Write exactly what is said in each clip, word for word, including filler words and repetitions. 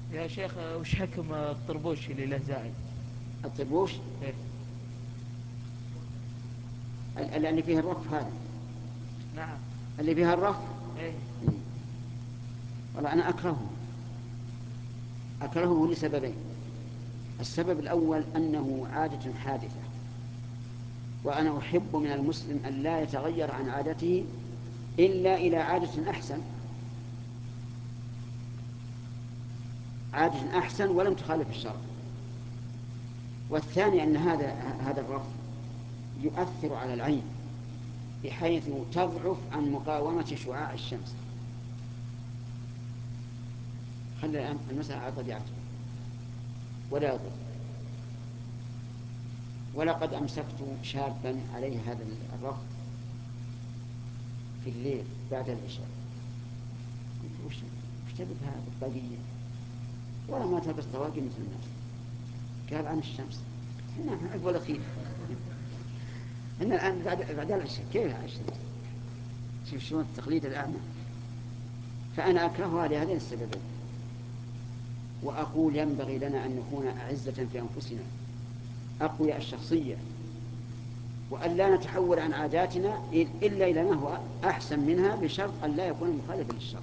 يا شيخ وش حكم الطربوش اللي له زائد؟ الطربوش إيه؟ ال- اللي فيها الرف هذا، نعم. اللي فيها الرف. إيه؟ إيه. والله أنا أكرهه، أكرهه لسببين. السبب الأول أنه عادة حادثة، وأنا أحب من المسلم أن لا يتغير عن عادته إلا إلى عادة أحسن، عادة أحسن ولم تخالف الشرع. والثاني أن هذا هذا الرف يؤثر على العين بحيث تضعف عن مقاومة شعاع الشمس. خلي الآن المسألة على طبيعته ولا يضر. ولقد أمسكت شابا عليه هذا الرف في الليل بعد العشاء، قلت وش وش تبي بهذا الطاقية ولا ما تلبس طواقي مثل الناس؟ قال عن الشمس. احنا عقب ولا خير. احنا الآن بعد بعد العشاء كيف الشمس؟ شوف شلون التقليد الأعمى. فأنا أكرهها لهذين السببين. وأقول ينبغي لنا أن نكون أعزة في أنفسنا أقوياء الشخصية، وأن لا نتحول عن عاداتنا إلا إلى ما هو أحسن منها بشرط أن لا يكون مخالفا للشرع.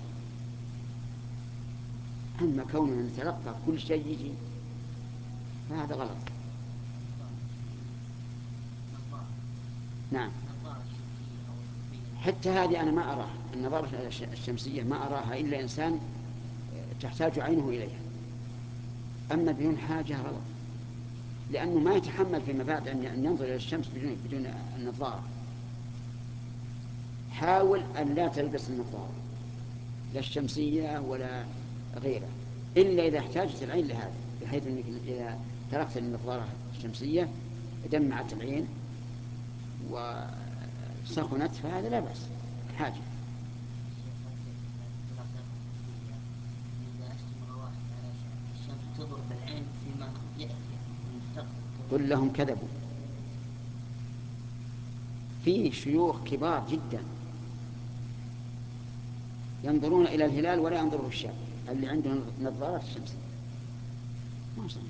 أما كوننا نتلقى كل شيء يجي فهذا غلط. نعم. حتى هذه أنا ما أراها، النظارة الشمسية ما أراها إلا إنسان تحتاج عينه إليها. أما بدون حاجة غلط، لأنه ما يتحمل فيما بعد أن ينظر إلى الشمس بدون بدون النظارة. حاول أن لا تلبس النظارة لا الشمسية ولا غيرها إلا إذا احتاجت العين لهذا، بحيث أنك إذا تركت النظارة الشمسية دمعت العين وسخنت فهذا لا بأس حاجة. تضر بالعين فيما يأتي من المستقبل. قل لهم كذبوا. في شيوخ كبار جدا ينظرون إلى الهلال ولا ينظره الشاب اللي عنده نظارات شمسية، ما صحيح.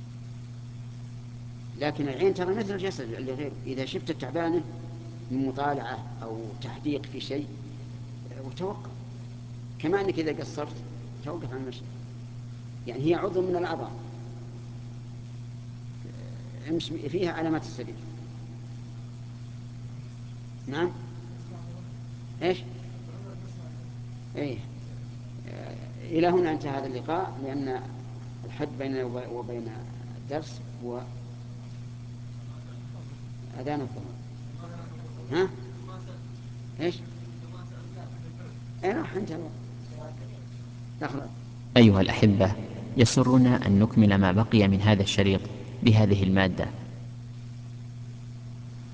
لكن العين ترى مثل الجسد اللي غيره، إذا شفت التعبانة من مطالعة أو تحديق في شيء وتوقف، كما أنك إذا قصرت توقف عن المشي، يعني هي عضو من الأعضاء فيها علامات السبيل. نعم. إيش؟ إيه. إلى هنا انتهى هذا اللقاء، لأن الحد بيننا وبين الدرس هو أذان الظهر. ها؟ إيش؟ إيه راح انتهى. دخل. أيها الأحبة، يسرنا أن نكمل ما بقي من هذا الشريط بهذه المادة.